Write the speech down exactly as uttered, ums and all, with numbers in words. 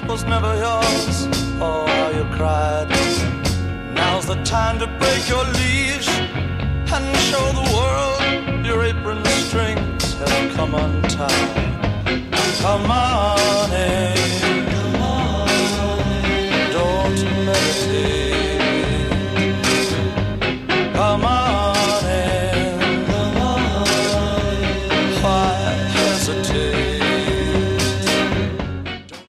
was never yours. Oh, how you cried. Now's the time to break your leash and show the world your apron strings have come untied. Come on.